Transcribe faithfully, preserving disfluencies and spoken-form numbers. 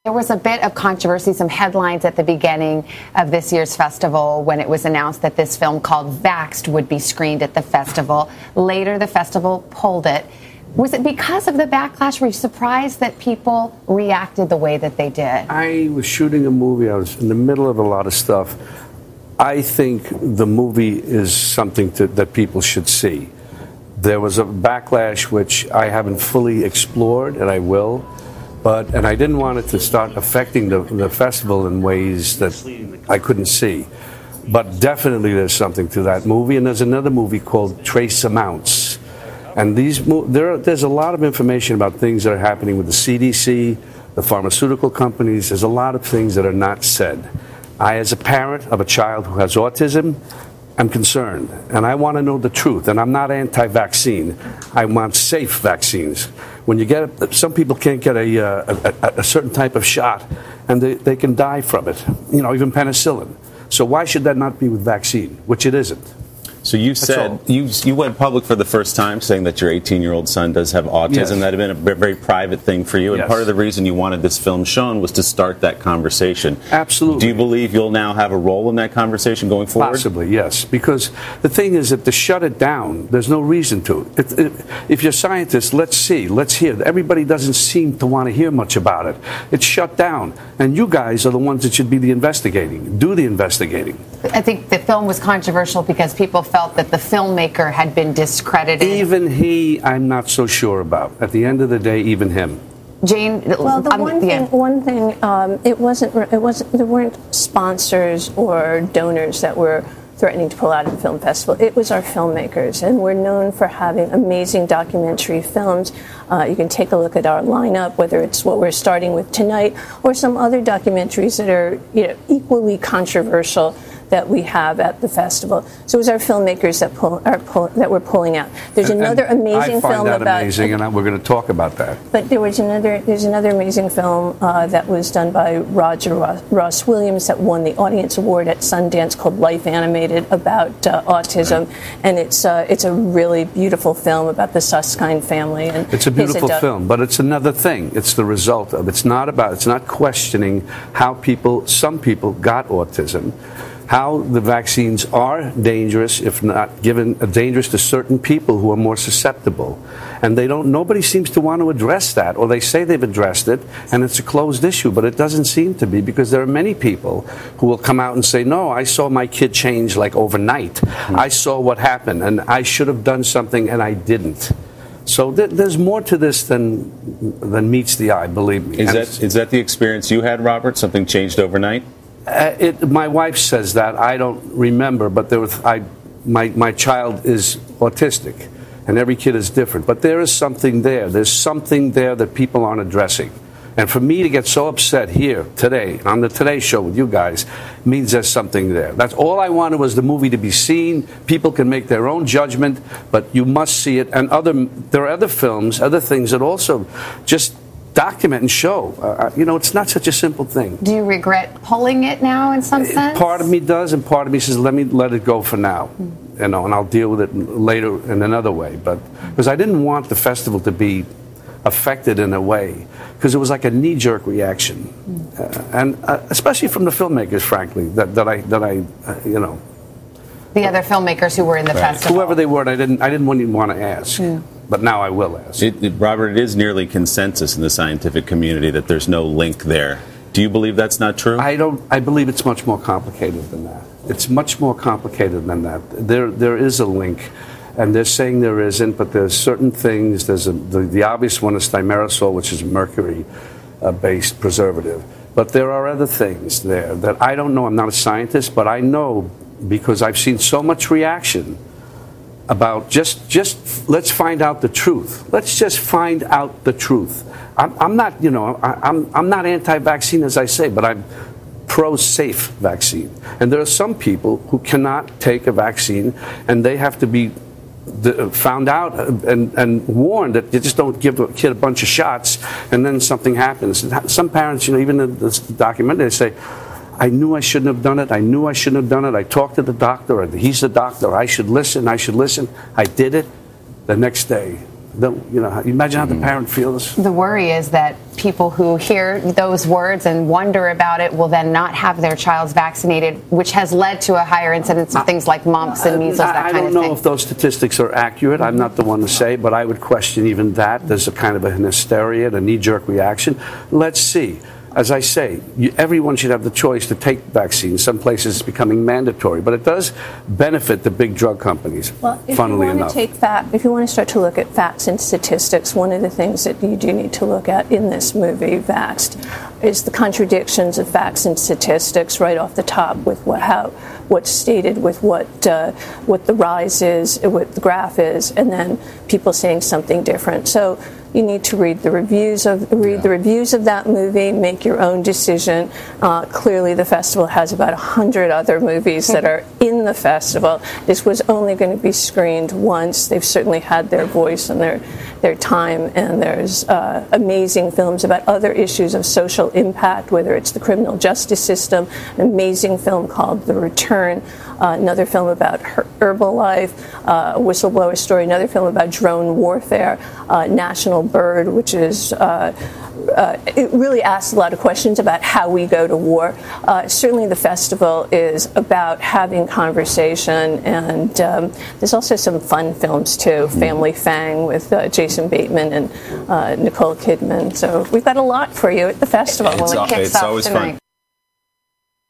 There was a bit of controversy, some headlines at the beginning of this year's festival when it was announced that this film called Vaxxed would be screened at the festival. Later, the festival pulled it. Was it because of the backlash? Were you surprised that people reacted the way that they did? I was shooting a movie. I was in the middle of a lot of stuff. I think the movie is something to, that people should see. There was a backlash which I haven't fully explored, and I will. But, and I didn't want it to start affecting the, the festival in ways that I couldn't see. But definitely there's something to that movie. And there's another movie called Trace Amounts. And these there, there's a lot of information about things that are happening with the C D C, the pharmaceutical companies. There's a lot of things that are not said. I, as a parent of a child who has autism, I'm concerned, and I want to know the truth. And I'm not anti-vaccine. I want safe vaccines. When you get, some people can't get a, a, a, a certain type of shot, and they, they can die from it. You know, even penicillin. So why should that not be with vaccine, which it isn't? So you said you you went public for the first time saying that your eighteen-year-old son does have autism. Yes. That had been a very private thing for you, and yes. part of the reason you wanted this film shown was to start that conversation. Absolutely. Do you believe you'll now have a role in that conversation going forward? Possibly, yes. Because the thing is that to shut it down, there's no reason to. It, it, if you're scientists, let's see, let's hear. Everybody doesn't seem to want to hear much about it. It's shut down, and you guys are the ones that should be the investigating. Do the investigating. I think the film was controversial because people felt that the filmmaker had been discredited. Even he, I'm not so sure about. At the end of the day, even him. Jane, well, the um, one thing, yeah. one thing, um, it wasn't, it wasn't, there weren't sponsors or donors that were threatening to pull out of the film festival. It was our filmmakers, and we're known for having amazing documentary films. Uh, you can take a look at our lineup, whether it's what we're starting with tonight or some other documentaries that are, you know, equally controversial that we have at the festival. So it was our filmmakers that pull, are pull, that were pulling out. There's and, another and amazing I find film that about amazing, and I, we're going to talk about that. But there was another. There's another amazing film uh, that was done by Roger Ross, Ross Williams that won the Audience Award at Sundance called Life Animated about uh, autism, right. and it's uh, it's a really beautiful film about the Susskind family. And it's a beautiful film, but it's another thing. It's the result of. It's not about. It's not questioning how people. Some people got autism. How the vaccines are dangerous, if not given uh, dangerous to certain people who are more susceptible, and they don't. Nobody seems to want to address that, or they say they've addressed it, and it's a closed issue. But it doesn't seem to be, because there are many people who will come out and say, "No, I saw my kid change like overnight. Mm-hmm. I saw what happened, and I should have done something, and I didn't." So th- there's more to this than than meets the eye. Believe me. Is that is that the experience you had, Robert? Something changed overnight? Uh, it, my wife says that. I don't remember, but there was I, my my child is autistic, and every kid is different. But there is something there. There's something there that people aren't addressing. And for me to get so upset here today on the Today Show with you guys means there's something there. That's all I wanted, was the movie to be seen. People can make their own judgment, but you must see it. And other there are other films, other things that also just document and show. Uh, you know, it's not such a simple thing. Do you regret pulling it now in some sense? Part of me does, and part of me says, let me let it go for now. Mm. You know, and I'll deal with it later in another way. But because I didn't want the festival to be affected in a way, because it was like a knee-jerk reaction. Mm. Uh, and uh, especially from the filmmakers, frankly, that, that I, that I uh, you know. The other filmmakers who were in the right. festival. Whoever they were, and I didn't, I didn't even want to ask. Mm. But now I will ask. It, it, Robert, it is nearly consensus in the scientific community that there's no link there. Do you believe that's not true? I don't. I believe it's much more complicated than that. It's much more complicated than that. There, there is a link, and they're saying there isn't. But there's certain things. There's a, the, the obvious one is thimerosal, which is a mercury-based preservative. But there are other things there that I don't know. I'm not a scientist, but I know because I've seen so much reaction about just, just let's find out the truth. Let's just find out the truth. I'm, I'm not, you know, I, I'm, I'm not anti-vaccine, as I say, but I'm pro-safe vaccine. And there are some people who cannot take a vaccine, and they have to be the, found out and, and warned that you just don't give a kid a bunch of shots, and then something happens. Some parents, you know, even in this documentary, they say, I knew I shouldn't have done it. I knew I shouldn't have done it. I talked to the doctor. He's the doctor. I should listen. I should listen. I did it. The next day, The, you know, imagine how the parent feels. The worry is that people who hear those words and wonder about it will then not have their child vaccinated, which has led to a higher incidence of things like mumps and measles, that I, I kind of don't know thing. if those statistics are accurate. I'm not the one to say, but I would question even that. There's a kind of a hysteria, a knee-jerk reaction. Let's see. As I say, you, everyone should have the choice to take vaccines. Some places it's becoming mandatory, but it does benefit the big drug companies, well, if funnily you want enough. To take fact, if you want to start to look at facts and statistics, one of the things that you do need to look at in this movie, Vaxxed, is the contradictions of facts and statistics right off the top with what, how, what's stated with what, uh, what the rise is, what the graph is, and then people saying something different. So you need to read the reviews of read yeah. the reviews of that movie, make your own decision. Uh, clearly, the festival has about a hundred other movies that are in the festival. This was only going to be screened once. They've certainly had their voice and their their time, and there's uh, amazing films about other issues of social impact, whether it's the criminal justice system, an amazing film called The Return, uh, another film about Herbalife, uh, a whistleblower story, another film about drone warfare, uh, National Bird, which is uh, uh, it really asks a lot of questions about how we go to war. Uh, certainly the festival is about having conversation, and um, there's also some fun films too, Family Fang with uh, Jason Bateman and uh, Nicole Kidman. So we've got a lot for you at the festival. It's, Well, it kicks it's off always tonight. fun.